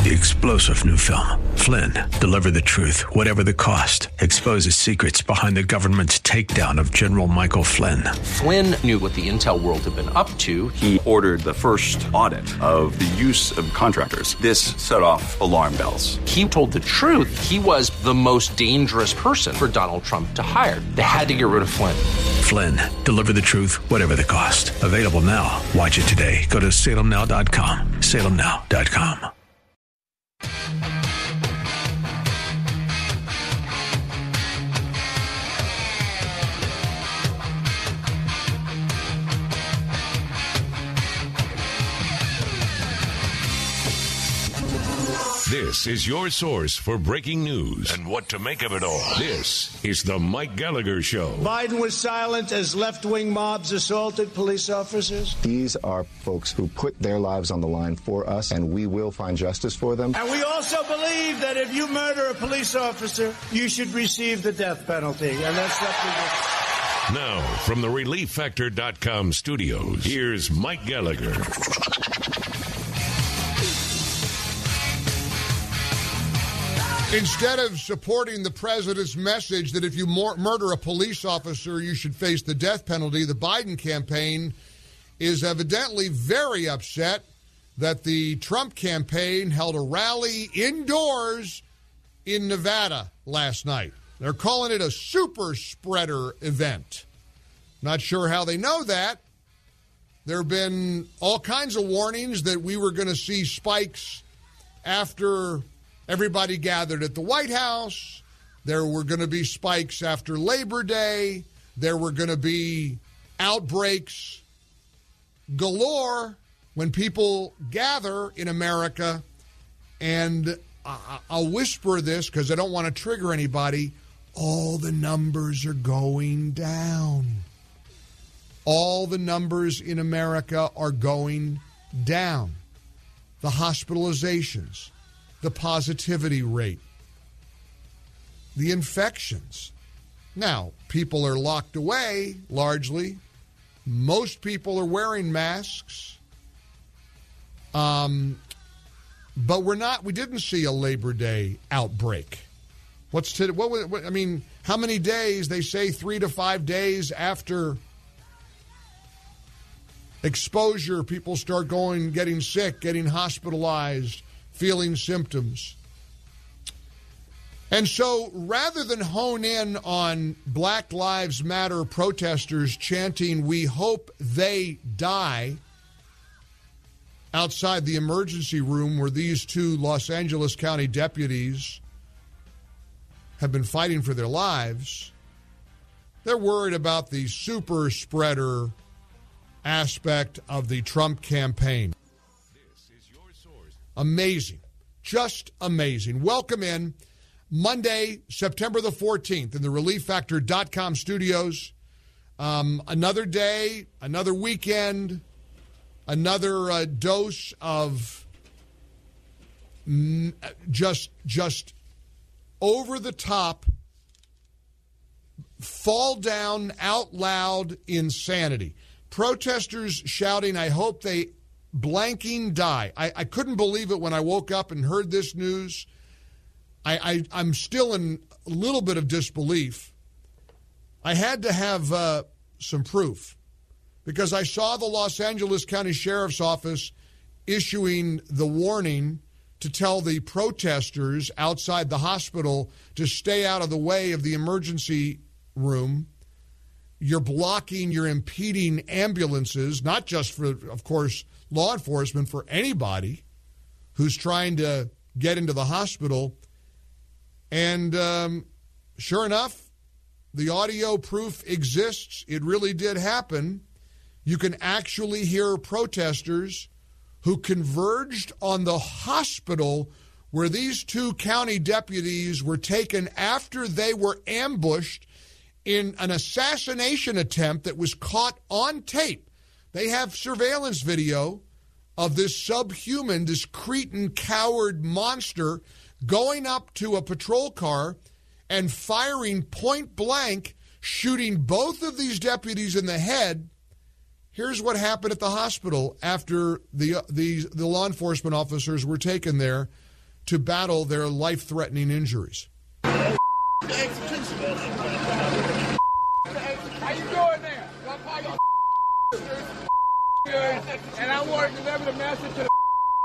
The explosive new film, Flynn, deliver the truth, whatever the cost, exposes secrets behind the government's takedown of General Michael Flynn. Flynn knew what the intel world had been up to. He ordered the first audit of the use of contractors. This set off alarm bells. He told the truth. He was the most dangerous person for Donald Trump to hire. They had to get rid of Flynn. Flynn, deliver the truth, whatever the cost. Available now. Watch it today. Go to salemnow.com. salemnow.com. This is your source for breaking news and what to make of it all. This is the Mike Gallagher Show. Biden was silent as left-wing mobs assaulted police officers. These are folks who put their lives on the line for us, and we will find justice for them. And we also believe that if you murder a police officer, you should receive the death penalty. And that's what we do. Now, from the ReliefFactor.com studios, here's Mike Gallagher. Instead of supporting the president's message that if you murder a police officer, you should face the death penalty, the Biden campaign is evidently very upset that the Trump campaign held a rally indoors in Nevada last night. They're calling it a super spreader event. Not sure how they know that. There have been all kinds of warnings that we were going to see spikes after everybody gathered at the White House. There were going to be spikes after Labor Day. There were going to be outbreaks galore when people gather in America. And I'll whisper this because I don't want to trigger anybody. All the numbers are going down. All the numbers in America are going down. The hospitalizations, the positivity rate, the infections. Now, people are locked away, largely. Most people are wearing masks. But we didn't see a Labor Day outbreak. How many days? They say 3 to 5 days after exposure, people start getting sick, getting hospitalized, feeling symptoms. And so rather than hone in on Black Lives Matter protesters chanting, "We hope they die," outside the emergency room where these two Los Angeles County deputies have been fighting for their lives, they're worried about the super spreader aspect of the Trump campaign. Amazing. Just amazing. Welcome in. Monday, September the 14th in the ReliefFactor.com studios. Another day, another weekend, another dose of just over-the-top, fall-down, out-loud insanity. Protesters shouting, "I hope they blanking die." I couldn't believe it when I woke up and heard this news. I'm still in a little bit of disbelief. I had to have some proof because I saw the Los Angeles County Sheriff's Office issuing the warning to tell the protesters outside the hospital to stay out of the way of the emergency room. You're blocking, you're impeding ambulances, not just for, of course, law enforcement, for anybody who's trying to get into the hospital. And sure enough, the audio proof exists. It really did happen. You can actually hear protesters who converged on the hospital where these two county deputies were taken after they were ambushed in an assassination attempt that was caught on tape. They have surveillance video of this subhuman, this cretin, coward monster going up to a patrol car and firing point blank, shooting both of these deputies in the head. Here's what happened at the hospital after the law enforcement officers were taken there to battle their life-threatening injuries. How you doing there? I'll call you and I want to deliver the message to the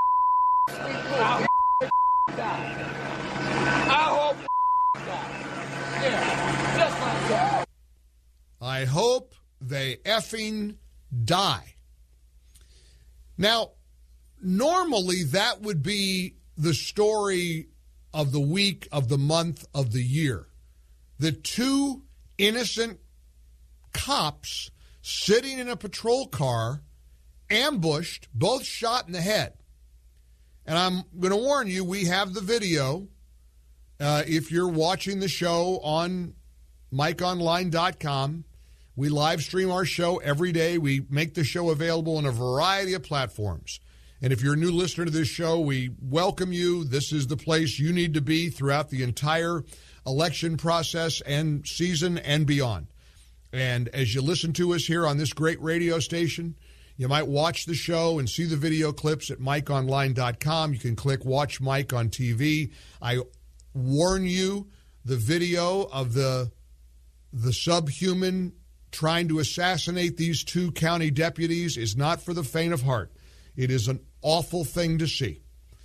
I hope they effing die. Now, normally that would be the story of the week, of the month, of the year. The two innocent cops sitting in a patrol car, ambushed, both shot in the head. And I'm going to warn you, we have the video. If you're watching the show on MikeOnline.com, we live stream our show every day. We make the show available on a variety of platforms. And if you're a new listener to this show, we welcome you. This is the place you need to be throughout the entire election process and season and beyond. And as you listen to us here on this great radio station, you might watch the show and see the video clips at MikeOnline.com. You can click Watch Mike on TV. I warn you, the video of the subhuman trying to assassinate these two county deputies is not for the faint of heart. It is an awful thing to see.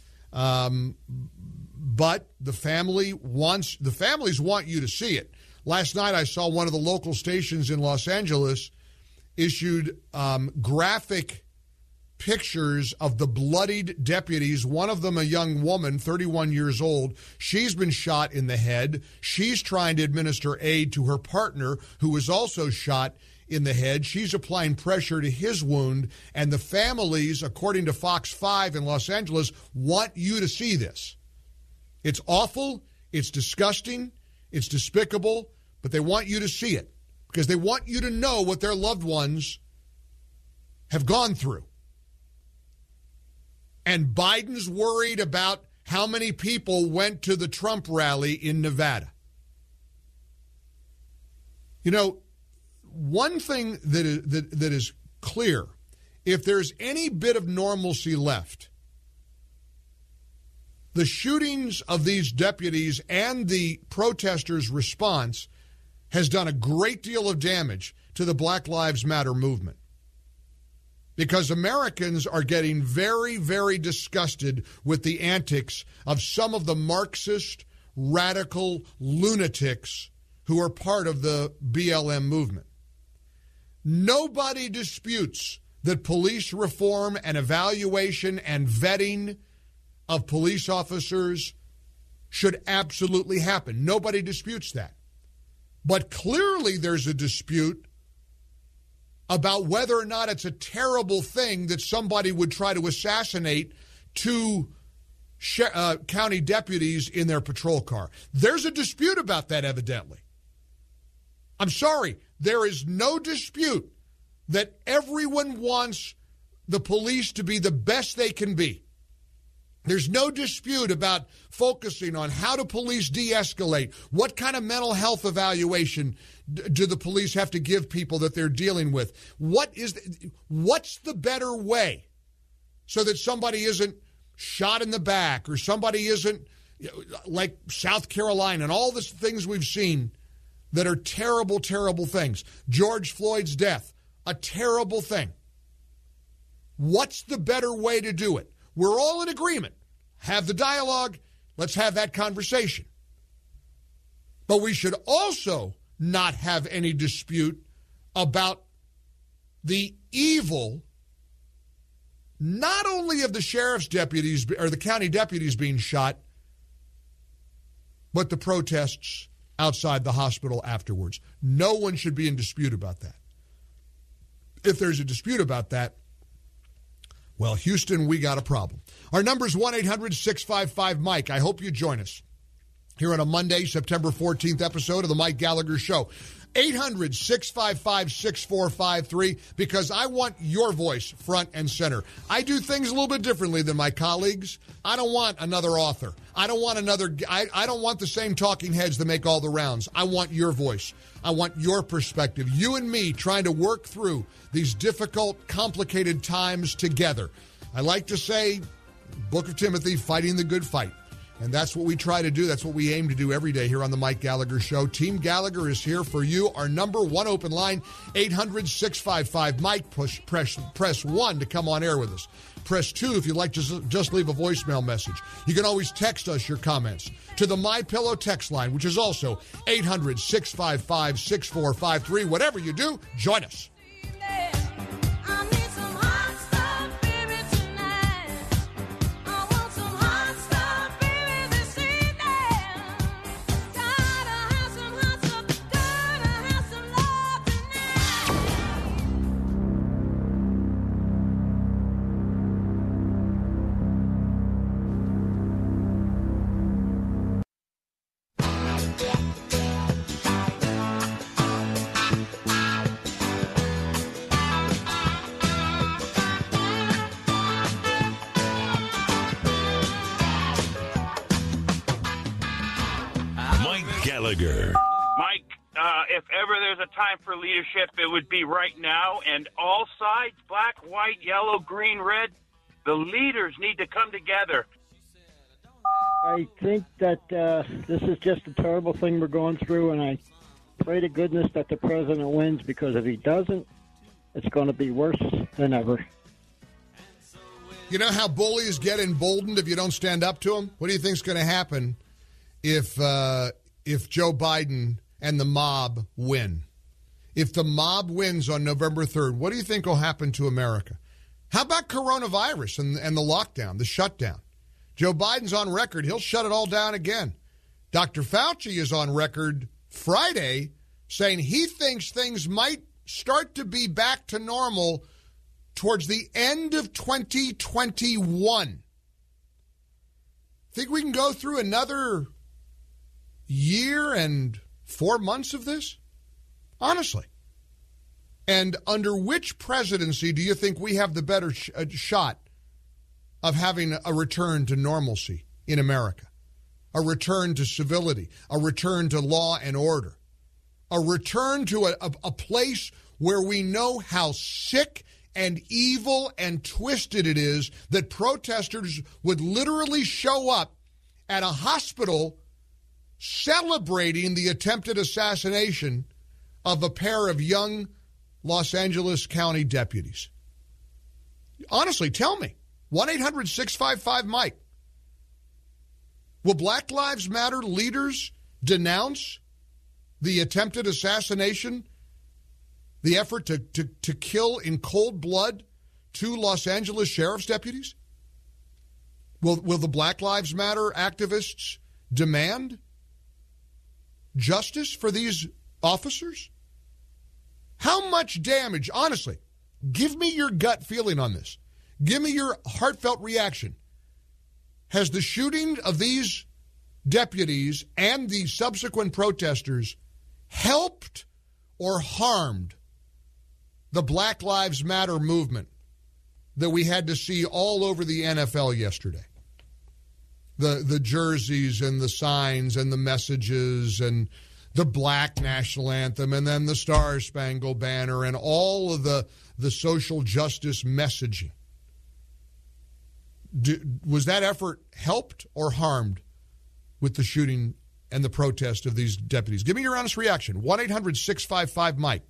But the families want you to see it. Last night I saw one of the local stations in Los Angeles issued graphic pictures of the bloodied deputies, one of them a young woman, 31 years old. She's been shot in the head. She's trying to administer aid to her partner, who was also shot in the head. She's applying pressure to his wound, and the families, according to Fox 5 in Los Angeles, want you to see this. It's awful, it's disgusting, it's despicable, but they want you to see it because they want you to know what their loved ones have gone through. And Biden's worried about how many people went to the Trump rally in Nevada. You know, one thing that is clear, if there's any bit of normalcy left, the shootings of these deputies and the protesters' response has done a great deal of damage to the Black Lives Matter movement. Because Americans are getting very, very disgusted with the antics of some of the Marxist, radical lunatics who are part of the BLM movement. Nobody disputes that police reform and evaluation and vetting of police officers should absolutely happen. Nobody disputes that. But clearly there's a dispute about whether or not it's a terrible thing that somebody would try to assassinate two county deputies in their patrol car. There's a dispute about that, evidently. I'm sorry, there is no dispute that everyone wants the police to be the best they can be. There's no dispute about focusing on how do police de-escalate, what kind of mental health evaluation do the police have to give people that they're dealing with, what's the better way so that somebody isn't shot in the back or somebody isn't like South Carolina and all the things we've seen that are terrible, terrible things. George Floyd's death, a terrible thing. What's the better way to do it? We're all in agreement. Have the dialogue. Let's have that conversation. But we should also not have any dispute about the evil, not only of the sheriff's deputies or the county deputies being shot, but the protests outside the hospital afterwards. No one should be in dispute about that. If there's a dispute about that, well, Houston, we got a problem. Our number is 1-800-655-MIKE. I hope you join us here on a Monday, September 14th episode of the Mike Gallagher Show. 800-655-6453, because I want your voice front and center. I do things a little bit differently than my colleagues. I don't want another author. I don't want I don't want the same talking heads that make all the rounds. I want your voice. I want your perspective. You and me trying to work through these difficult, complicated times together. I like to say, Book of Timothy, fighting the good fight. And that's what we try to do. That's what we aim to do every day here on the Mike Gallagher Show. Team Gallagher is here for you. Our number one open line, 800-655-MIKE. Press 1 to come on air with us. Press 2 if you'd like to just leave a voicemail message. You can always text us your comments to the MyPillow text line, which is also 800-655-6453. Whatever you do, join us. Gallagher. Mike, if ever there's a time for leadership, it would be right now. And all sides, black, white, yellow, green, red, the leaders need to come together. I think that this is just a terrible thing we're going through, and I pray to goodness that the president wins, because if he doesn't, it's going to be worse than ever. You know how bullies get emboldened if you don't stand up to them? What do you think's going to happen if Joe Biden and the mob win? If the mob wins on November 3rd, what do you think will happen to America? How about coronavirus and the lockdown, the shutdown? Joe Biden's on record. He'll shut it all down again. Dr. Fauci is on record Friday saying he thinks things might start to be back to normal towards the end of 2021. Think we can go through another year and 4 months of this? Honestly. And under which presidency do you think we have the better shot of having a return to normalcy in America? A return to civility, a return to law and order, a return to a place where we know how sick and evil and twisted it is that protesters would literally show up at a hospital celebrating the attempted assassination of a pair of young Los Angeles County deputies. Honestly, tell me. 1-800-655-MIKE. Will Black Lives Matter leaders denounce the attempted assassination, the effort to kill in cold blood 2 Los Angeles sheriff's deputies? Will the Black Lives Matter activists demand justice for these officers? How much damage, honestly, give me your gut feeling on this. Give me your heartfelt reaction. Has the shooting of these deputies and the subsequent protesters helped or harmed the Black Lives Matter movement that we had to see all over the NFL yesterday? The jerseys and the signs and the messages and the black national anthem and then the Star-Spangled Banner and all of the social justice messaging. Was that effort helped or harmed with the shooting and the protest of these deputies? Give me your honest reaction. 1-800-655-MIKE.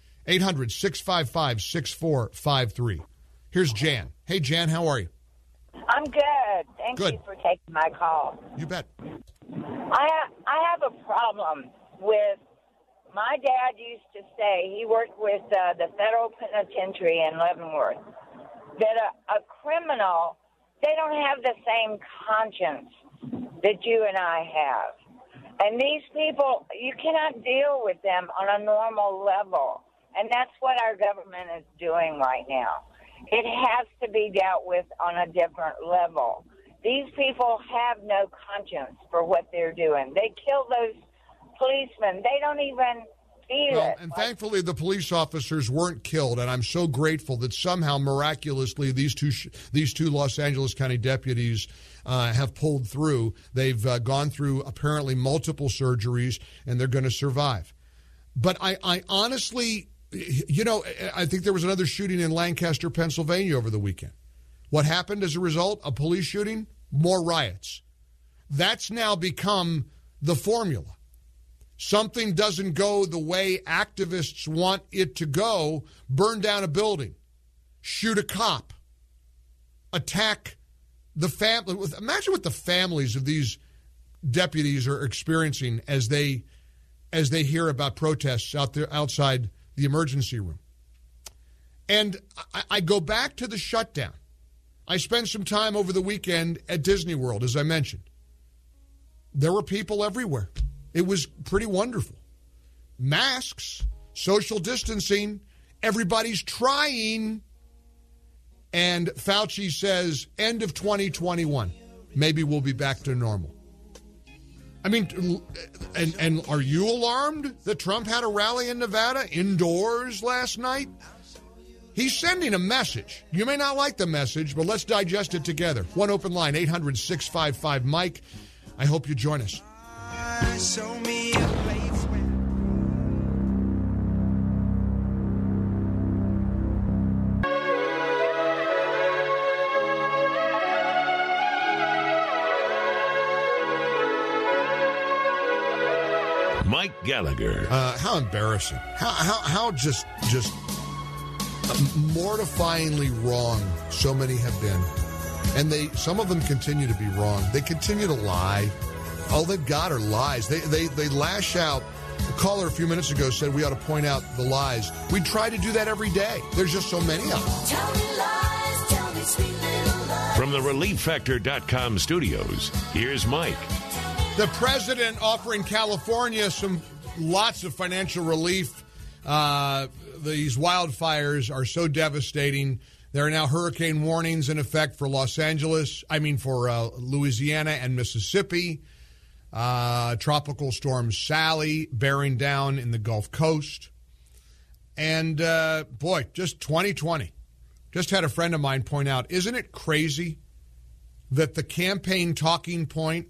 800-655-6453. Here's Jan. Hey, Jan, how are you? I'm good. Thank you for taking my call. You bet. I have a problem with, my dad used to say, he worked with the federal penitentiary in Leavenworth, that a criminal, they don't have the same conscience that you and I have. And these people, you cannot deal with them on a normal level. And that's what our government is doing right now. It has to be dealt with on a different level. These people have no conscience for what they're doing. They kill those policemen. They don't even feel it. And thankfully, the police officers weren't killed, and I'm so grateful that somehow, miraculously, these two Los Angeles County deputies have pulled through. They've gone through apparently multiple surgeries, and they're going to survive. But I honestly, I think there was another shooting in Lancaster, Pennsylvania over the weekend. What happened as a result? A police shooting? More riots. That's now become the formula. Something doesn't go the way activists want it to go, burn down a building, shoot a cop, attack the family. Imagine what the families of these deputies are experiencing as they hear about protests out there outside the emergency room. And I go back to the shutdown. I spent some time over the weekend at Disney World, as I mentioned. There were people everywhere. It was pretty wonderful. Masks, social distancing, everybody's trying. And Fauci says, end of 2021, maybe we'll be back to normal. I mean, and are you alarmed that Trump had a rally in Nevada indoors last night? He's sending a message. You may not like the message, but let's digest it together. One open line, 800-655-MIKE. I hope you join us. Show me a place where... Mike Gallagher. How embarrassing. How just mortifyingly wrong so many have been. And some of them continue to be wrong. They continue to lie. All they've got are lies. They lash out. A caller a few minutes ago said we ought to point out the lies. We try to do that every day. There's just so many of them. Tell me lies, tell me sweet little lies. From the ReliefFactor.com studios, here's Mike. The president offering California lots of financial relief. These wildfires are so devastating. There are now hurricane warnings in effect for for Louisiana and Mississippi. Tropical storm Sally bearing down in the Gulf Coast. And, just 2020. Just had a friend of mine point out, isn't it crazy that the campaign talking point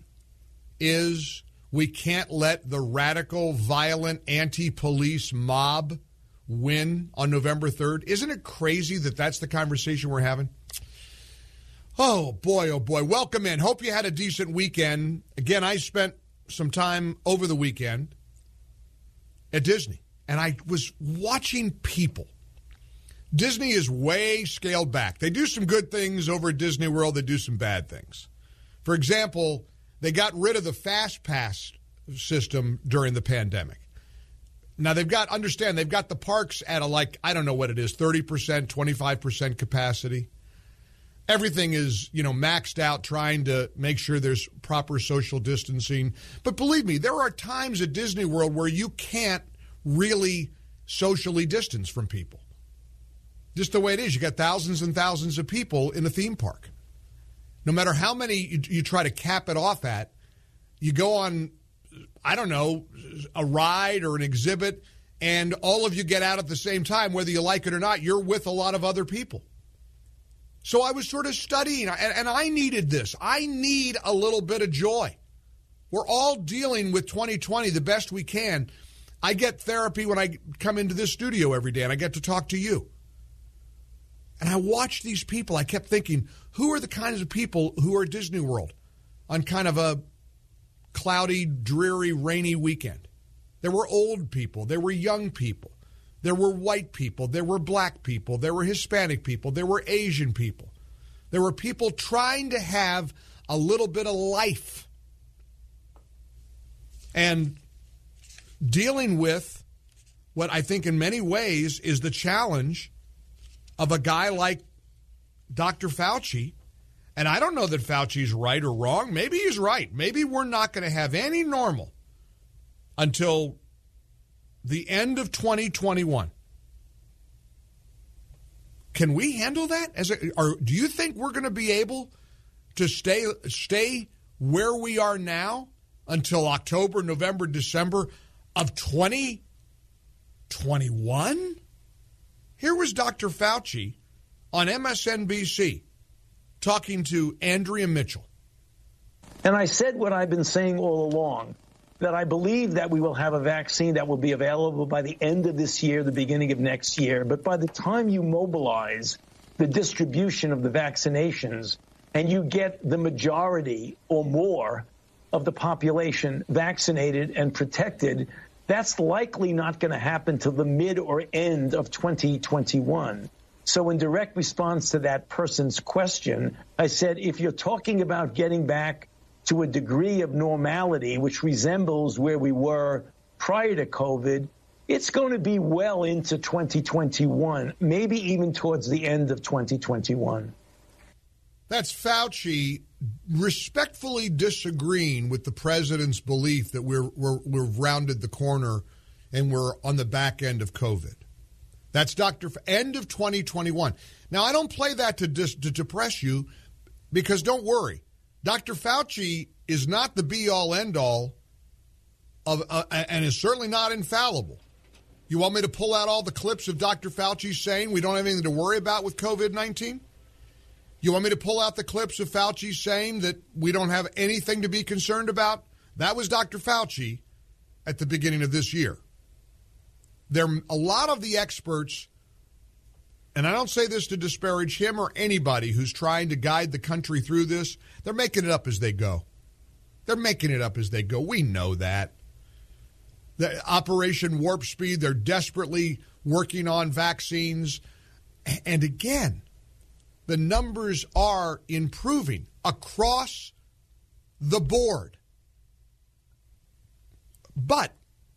is we can't let the radical, violent, anti-police mob win on November 3rd? Isn't it crazy that that's the conversation we're having? Oh, boy. Welcome in. Hope you had a decent weekend. Again, I spent some time over the weekend at Disney, and I was watching people. Disney is way scaled back. They do some good things over at Disney World. They do some bad things. For example, they got rid of the Fast Pass system during the pandemic. Now, they've got the parks at I don't know what it is, 30%, 25% capacity. Everything is, maxed out, trying to make sure there's proper social distancing. But believe me, there are times at Disney World where you can't really socially distance from people. Just the way it is. You got thousands and thousands of people in a theme park. No matter how many you try to cap it off at, you go on, I don't know, a ride or an exhibit, and all of you get out at the same time, whether you like it or not. You're with a lot of other people. So I was sort of studying, and I needed this. I need a little bit of joy. We're all dealing with 2020 the best we can. I get therapy when I come into this studio every day, and I get to talk to you. And I watched these people. I kept thinking, who are the kinds of people who are at Disney World on kind of a cloudy, dreary, rainy weekend? There were old people. There were young people. There were white people. There were black people. There were Hispanic people. There were Asian people. There were people trying to have a little bit of life and dealing with what I think in many ways is the challenge of a guy like Dr. Fauci. And I don't know that Fauci's right or wrong. Maybe he's right. Maybe we're not going to have any normal until the end of 2021. Can we handle that? Or do you think we're going to be able to stay where we are now until October, November, December of 2021? Here was Dr. Fauci on MSNBC talking to Andrea Mitchell. And I said what I've been saying all along, that I believe that we will have a vaccine that will be available by the end of this year, the beginning of next year. But by the time you mobilize the distribution of the vaccinations and you get the majority or more of the population vaccinated and protected. That's likely not going to happen till the mid or end of 2021. So in direct response to that person's question, I said, if you're talking about getting back to a degree of normality, which resembles where we were prior to COVID, it's going to be well into 2021, maybe even towards the end of 2021. That's Fauci respectfully disagreeing with the president's belief that we're rounded the corner and we're on the back end of COVID. That's end of 2021. Now, I don't play that to depress you, because don't worry. Dr. Fauci is not the be-all, end-all of, and is certainly not infallible. You want me to pull out all the clips of Dr. Fauci saying we don't have anything to worry about with COVID-19? You want me to pull out the clips of Fauci saying that we don't have anything to be concerned about? That was Dr. Fauci at the beginning of this year. A lot of the experts, and I don't say this to disparage him or anybody who's trying to guide the country through this, they're making it up as they go. They're making it up as they go. We know that. The Operation Warp Speed, they're desperately working on vaccines. And again, the numbers are improving across the board. But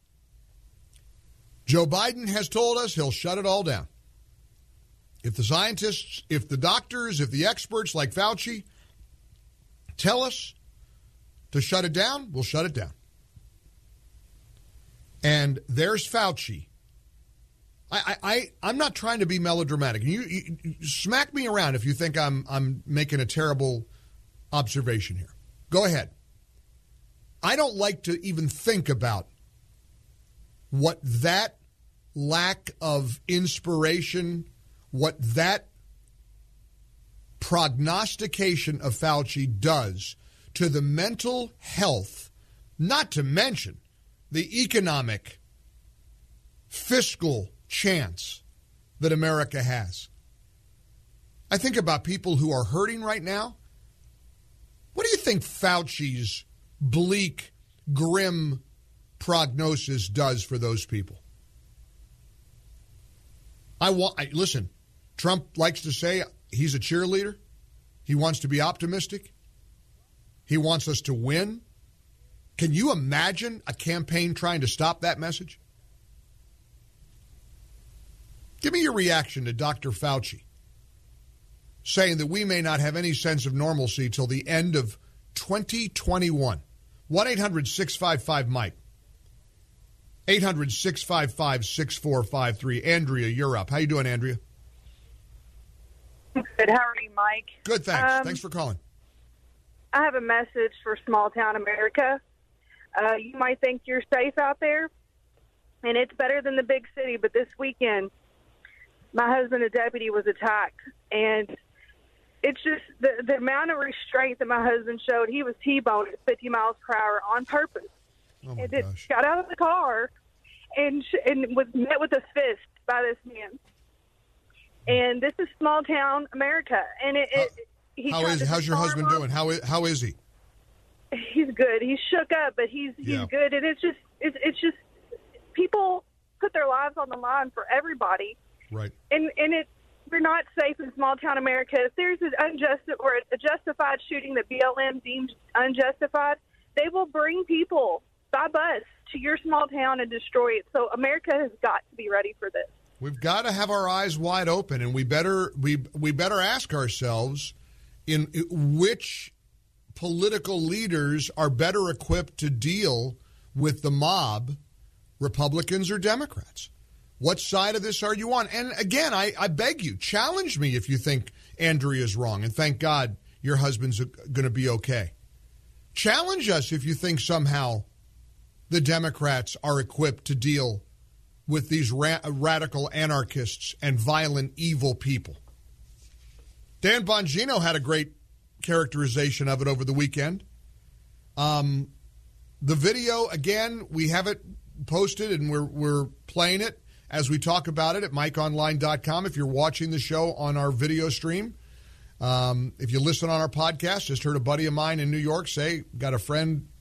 Joe Biden has told us he'll shut it all down. If the scientists, if the doctors, if the experts like Fauci tell us to shut it down, we'll shut it down. And there's Fauci. I'm not trying to be melodramatic. You smack me around if you think I'm making a terrible observation here. Go ahead. I don't like to even think about what that lack of inspiration, what that prognostication of Fauci does to the mental health, not to mention the economic, fiscal chance that America has. I think about people who are hurting right now. What do you think Fauci's bleak, grim prognosis does for those people? Listen, Trump likes to say he's a cheerleader. He wants to be optimistic. He wants us to win. Can you imagine a campaign trying to stop that message? Give me your reaction to Dr. Fauci saying that we may not have any sense of normalcy till the end of 2021. 1-800-655-MIKE. 800-655-6453. Andrea, you're up. How you doing, Andrea? Good. How are you, Mike? Good, thanks. Thanks for calling. I have a message for small-town America. You might think you're safe out there, and it's better than the big city, but this weekend, my husband, a deputy, was attacked, and it's just the amount of restraint that my husband showed. He was T-boned at 50 miles per hour on purpose. Oh, my and gosh. Got out of the car and was met with a fist by this man. And this is small-town America. And how's your husband doing? How is he? He's good. He's shook up, but he's good. And it's just people put their lives on the line for everybody. Right. And we're not safe in small town America. If there's a justified shooting that BLM deems unjustified, they will bring people by bus to your small town and destroy it. So America has got to be ready for this. We've got to have our eyes wide open, and we better ask ourselves in which political leaders are better equipped to deal with the mob, Republicans or Democrats. What side of this are you on? And again, I beg you, challenge me if you think Andrea's wrong. And thank God your husband's going to be okay. Challenge us if you think somehow the Democrats are equipped to deal with these radical anarchists and violent, evil people. Dan Bongino had a great characterization of it over the weekend. The video, again, we have it posted and we're playing it as we talk about it at MikeOnline.com. If you're watching the show on our video stream, if you listen on our podcast, just heard a buddy of mine in New York say, got a friend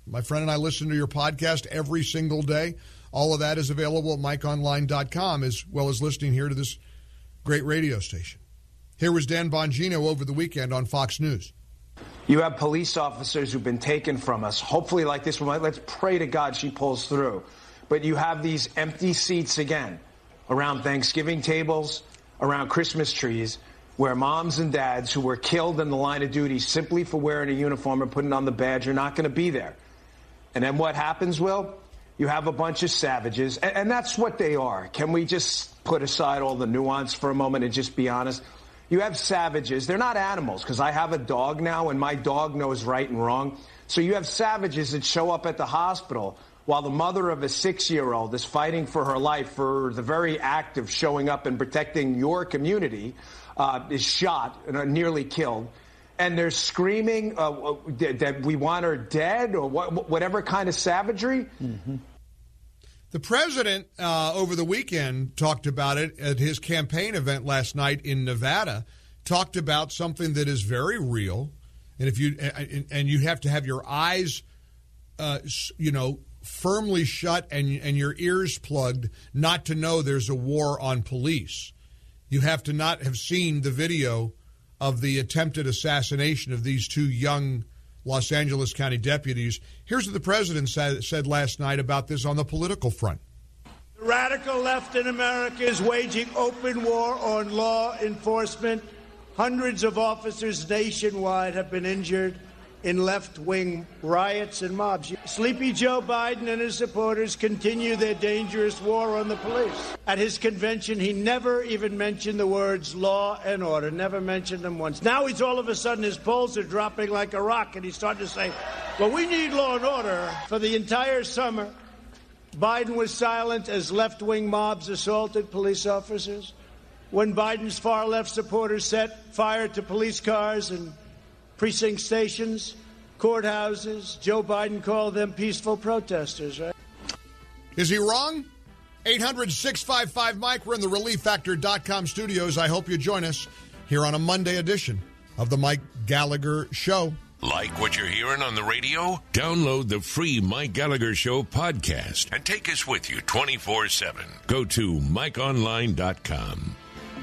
My friend and I listen to your podcast every single day. All of that is available at MikeOnline.com, as well as listening here to this great radio station. Here was Dan Bongino over the weekend on Fox News. You have police officers who've been taken from us. Hopefully like this one, let's pray to God she pulls through. But you have these empty seats again around Thanksgiving tables, around Christmas trees, where moms and dads who were killed in the line of duty simply for wearing a uniform and putting on the badge are not going to be there. And then what happens, Will? You have a bunch of savages, and that's what they are. Can we just put aside all the nuance for a moment and just be honest? You have savages. They're not animals, because I have a dog now, and my dog knows right and wrong. So you have savages that show up at the hospital while the mother of a 6-year-old is fighting for her life for the very act of showing up and protecting your community, is shot and nearly killed. And they're screaming that we want her dead or whatever kind of savagery. Mm-hmm. The president over the weekend talked about it at his campaign event last night in Nevada, talked about something that is very real. And if you have to have your eyes, firmly shut and your ears plugged not to know there's a war on police. You have to not have seen the video of the attempted assassination of these two young Los Angeles County deputies. Here's what the president said last night about this on the political front. The radical left in America is waging open war on law enforcement. Hundreds of officers nationwide have been injured in left-wing riots and mobs. Sleepy Joe Biden and his supporters continue their dangerous war on the police. At his convention, he never even mentioned the words law and order, never mentioned them once. Now he's all of a sudden, his polls are dropping like a rock, and he's starting to say, well, we need law and order. For the entire summer, Biden was silent as left-wing mobs assaulted police officers. When Biden's far-left supporters set fire to police cars and precinct stations, courthouses, Joe Biden called them peaceful protesters, right? Is he wrong? 800-655-MIKE. We're in the ReliefFactor.com studios. I hope you join us here on a Monday edition of the Mike Gallagher Show. Like what you're hearing on the radio? Download the free Mike Gallagher Show podcast and take us with you 24/7. Go to MikeOnline.com.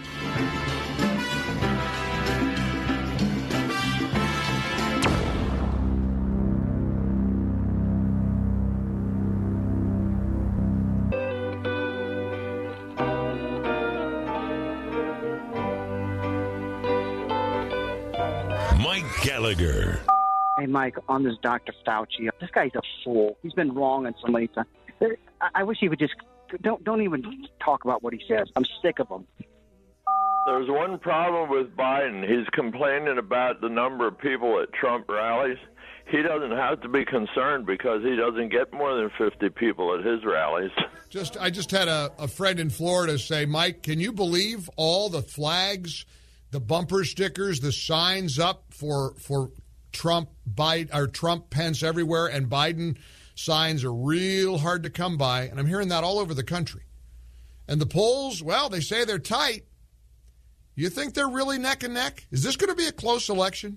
Mike Gallagher. Hey, Mike, on this Dr. Fauci, this guy's a fool. He's been wrong on so many times. I wish he would just don't even talk about what he says. I'm sick of him. There's one problem with Biden. He's complaining about the number of people at Trump rallies. He doesn't have to be concerned because he doesn't get more than 50 people at his rallies. I just had a friend in Florida say, Mike, can you believe all the flags, the bumper stickers, the signs up for Trump, Biden, or Trump, Pence everywhere, and Biden signs are real hard to come by. And I'm hearing that all over the country. And the polls, well, they say they're tight. You think they're really neck and neck? Is this going to be a close election?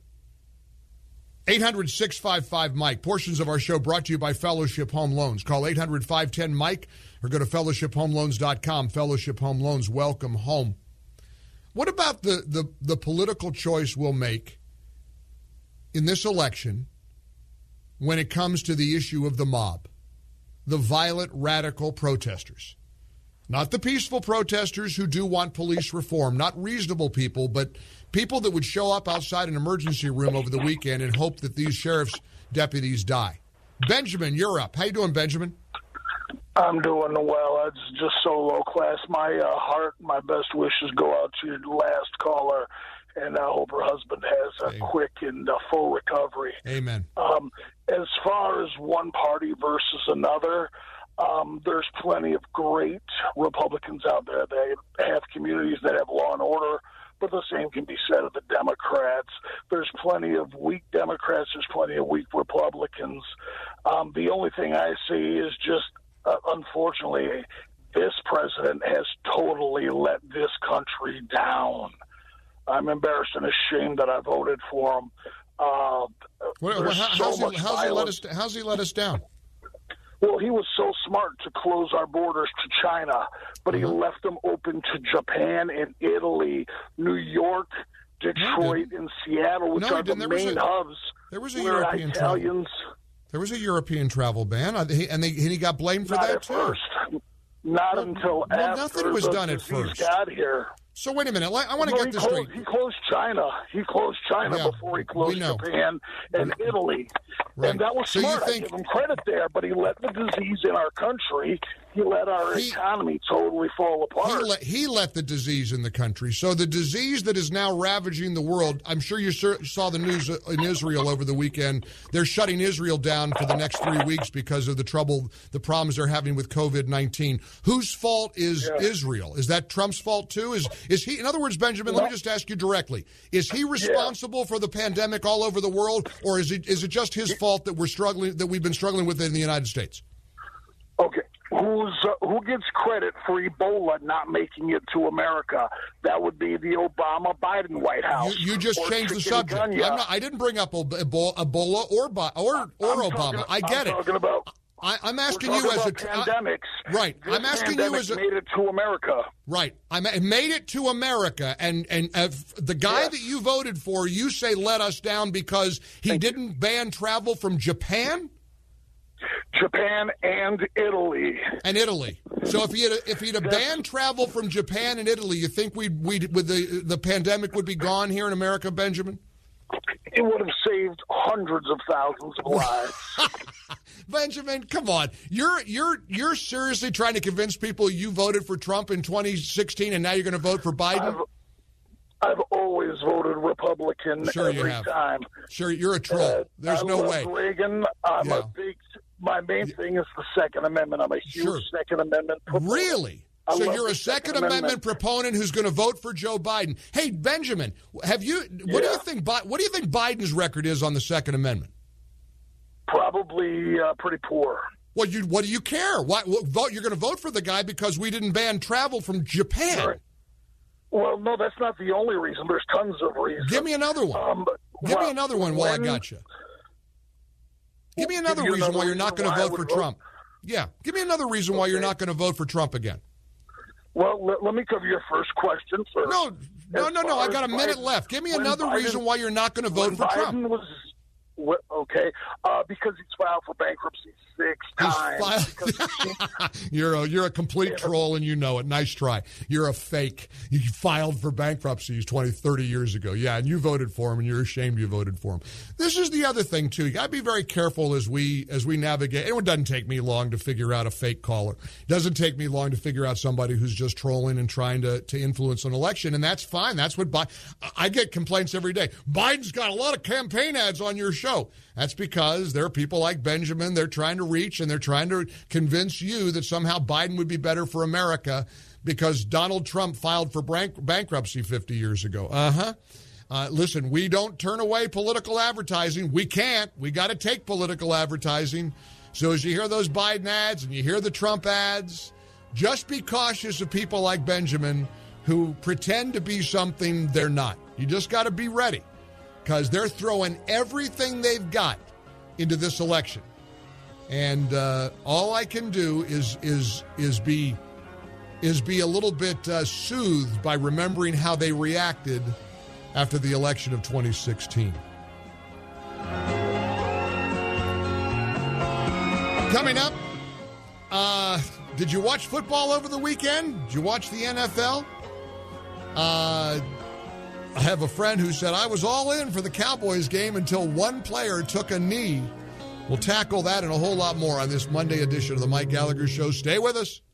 800-655-MIKE. Portions of our show brought to you by Fellowship Home Loans. Call 800-510-MIKE or go to fellowshiphomeloans.com. Fellowship Home Loans, welcome home. What about the political choice we'll make in this election when it comes to the issue of the mob, the violent, radical protesters? Not the peaceful protesters who do want police reform, not reasonable people, but people that would show up outside an emergency room over the weekend and hope that these sheriff's deputies die. Benjamin, you're up. How you doing, Benjamin? I'm doing well. It's just so low class. My heart, my best wishes go out to your last caller, and I hope her husband has a quick and full recovery. Amen. As far as one party versus another, there's plenty of great Republicans out there. They have communities that have law and order, but the same can be said of the Democrats. There's plenty of weak Democrats. There's plenty of weak Republicans. The only thing I see is just, unfortunately, this president has totally let this country down. I'm embarrassed and ashamed that I voted for him. How's he let us down? Well, he was so smart to close our borders to China, but he left them open to Japan and Italy, New York, Detroit, and Seattle, which are the main hubs. There was a European Italians. There was a European travel ban, and he got blamed for that too. First. Not until after nothing was done at first. Got here. So wait a minute. I want to get this straight. He closed China. He closed China before he closed Japan and Italy. Right. And that was smart. I give him credit there, but he let the disease in our country. He let our economy totally fall apart. He let the disease in the country. So the disease that is now ravaging the world, I'm sure you saw the news in Israel over the weekend. They're shutting Israel down for the next 3 weeks because of the problems they're having with COVID-19. Whose fault is Israel? Is that Trump's fault too? Is he, in other words, Benjamin, let me just ask you directly, is he responsible for the pandemic all over the world, or is it just his fault that we've been struggling with it in the United States? Okay. Who gets credit for Ebola not making it to America? That would be the Obama-Biden White House. You just changed the subject. I didn't bring up Ebola or Obama. I get it. I'm asking you as a pandemics. Right. I'm asking you as made it to America. Right. I made it to America, and the guy that you voted for, you say let us down because he didn't ban travel from Japan. Japan and Italy. So if he'd have banned travel from Japan and Italy, you think the pandemic would be gone here in America, Benjamin? It would have saved hundreds of thousands of lives. Benjamin, come on. You're seriously trying to convince people you voted for Trump in 2016 and now you're going to vote for Biden? I've always voted Republican every time. Sure, you're a troll. There's no way. Reagan. My main thing is the Second Amendment. I'm a huge Second Amendment proponent. Really? So you're a Second Amendment proponent who's going to vote for Joe Biden. Hey, Benjamin, what do you think Biden's record is on the Second Amendment? Probably pretty poor. What do you care? You're going to vote for the guy because we didn't ban travel from Japan. Right. Well, no, that's not the only reason. There's tons of reasons. Give me another one. Give me another one while I got you. Give me another reason why you're not going to vote for Trump. Yeah, give me another reason why you're not going to vote for Trump again. Well, let me cover your first question first. No. I got a minute left. Give me another reason why you're not going to vote for Trump. Because he's filed for bankruptcy 6 times. You're a complete troll, and you know it. Nice try. You're a fake. You filed for bankruptcy 20, 30 years ago. Yeah, and you voted for him, and you're ashamed you voted for him. This is the other thing, too. You got to be very careful as we navigate. It doesn't take me long to figure out a fake caller. It doesn't take me long to figure out somebody who's just trolling and trying to influence an election, and that's fine. That's what I get complaints every day. Biden's got a lot of campaign ads on your show. That's because there are people like Benjamin they're trying to reach, and they're trying to convince you that somehow Biden would be better for America because Donald Trump filed for bankruptcy 50 years ago. Listen, we don't turn away political advertising. We can't. We got to take political advertising. So as you hear those Biden ads and you hear the Trump ads, just be cautious of people like Benjamin who pretend to be something they're not. You just got to be ready, because they're throwing everything they've got into this election. And all I can do is be a little bit soothed by remembering how they reacted after the election of 2016. Coming up, did you watch football over the weekend? Did you watch the NFL? I have a friend who said, I was all in for the Cowboys game until one player took a knee. We'll tackle that and a whole lot more on this Monday edition of the Mike Gallagher Show. Stay with us.